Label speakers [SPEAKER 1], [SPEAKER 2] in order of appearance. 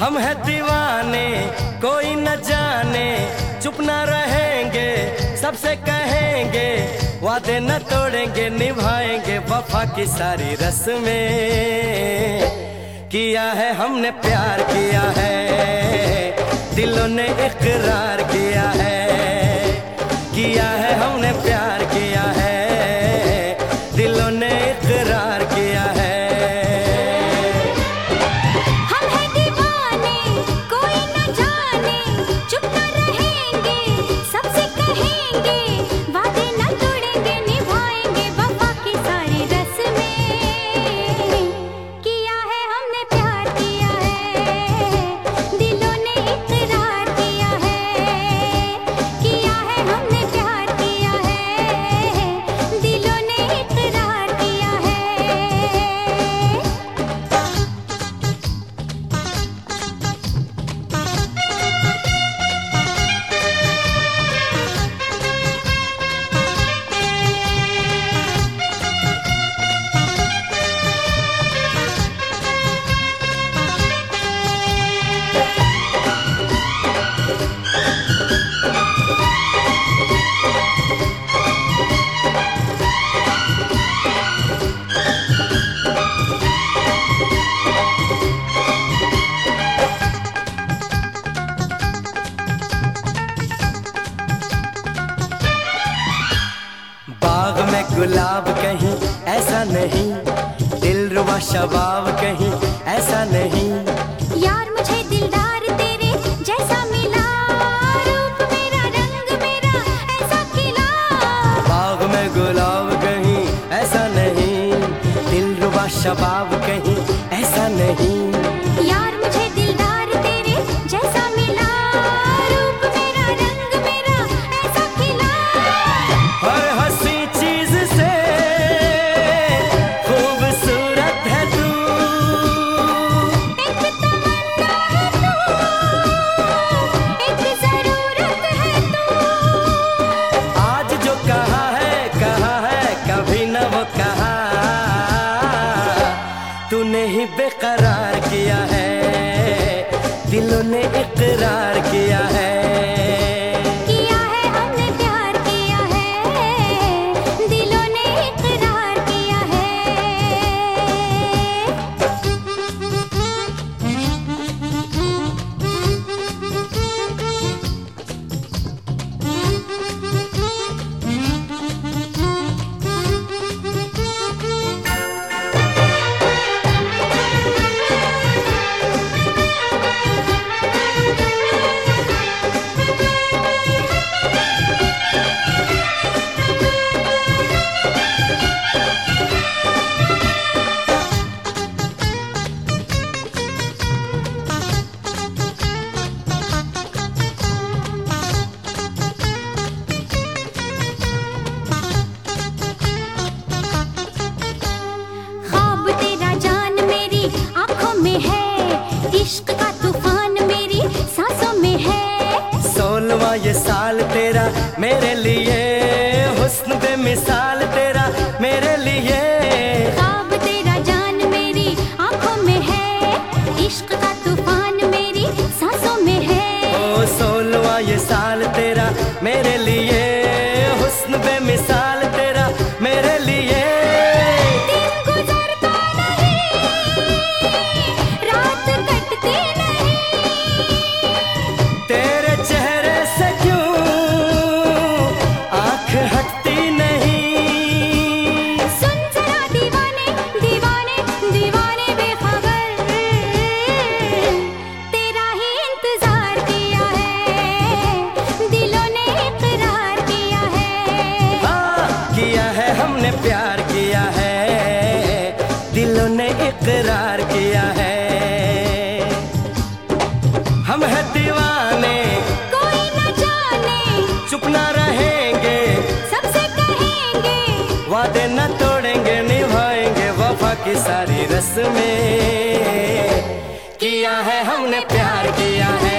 [SPEAKER 1] हम है दीवाने कोई न जाने, चुप न रहेंगे सबसे कहेंगे, वादे न तोड़ेंगे निभाएंगे वफा की सारी रस्में। किया है हमने प्यार किया है, दिलों ने इकरार किया है। किया है हमने प्यार किया है, दिलों ने इकरार किया है।
[SPEAKER 2] हम हैं दीवाने कोई न जाने, चुप न रहेंगे सबसे कहेंगे, वादे न तोड़ेंगे निभाएंगे वफा की सारी रस्में। किया है हमने प्यार किया है, दिलों ने इकरार किया है। किया है हमने प्यार किया है, दिलों ने इकरार किया है।
[SPEAKER 1] बाग में गुलाब कहीं ऐसा नहीं, दिलरुबा शबाब कहीं ऐसा नहीं।
[SPEAKER 2] यार मुझे दिलदार तेरे जैसा मिला, रूप मेरा रंग मेरा ऐसा खिला।
[SPEAKER 1] बाग में गुलाब कहीं ऐसा नहीं, दिलरुबा शबाब कहीं ऐसा नहीं।
[SPEAKER 2] यार मुझे दिलदार तेरे जैसा मिला, रूप मेरा रंग मेरा ऐसा खिला।
[SPEAKER 1] हर हंसी चीज से खूबसूरत है तू,
[SPEAKER 2] एक तमन्ना है तू, एक जरूरत है तू।
[SPEAKER 1] आज जो कहा है कभी न वो कहा, तूने ही बेकरार किया है, दिलों ने इकरार किया है।
[SPEAKER 2] किया है हमने प्यार किया है, दिलों ने इकरार किया है। ख्वाब तेरा जान मेरी आंखों में है, इश्क का तूफान मेरी सांसों में है।
[SPEAKER 1] 16वां ये साल तेरा मेरे लिए, हुस्न बेमिसाल तेरा मेरे लिए।
[SPEAKER 2] ख्वाब तेरा जान मेरी आंखों में है, इश्क का तूफान मेरी सांसों में है।
[SPEAKER 1] ओ 16वां ये साल तेरा मेरे लिए, हुस्न बेमिसाल तेरा मेरे लिए।
[SPEAKER 2] दिन गुजरता नहीं, रात कटती नहीं,
[SPEAKER 1] तेरे चेहरे से क्यों आंख हटती नहीं।
[SPEAKER 2] सुन जरा दीवाने दीवाने दीवाने बेखबर, तेरा ही इंतजार किया है, दिलों ने इकरार किया है।
[SPEAKER 1] हाँ, किया है हमने प्यार किया है, दिलों ने इकरार किया है। हम है दीवाने
[SPEAKER 2] कोई न जाने,
[SPEAKER 1] चुप न रहेंगे
[SPEAKER 2] सबसे कहेंगे,
[SPEAKER 1] वादे न तोड़ेंगे निभाएंगे वफा की सारी रस्में। किया है हमने प्यार किया है,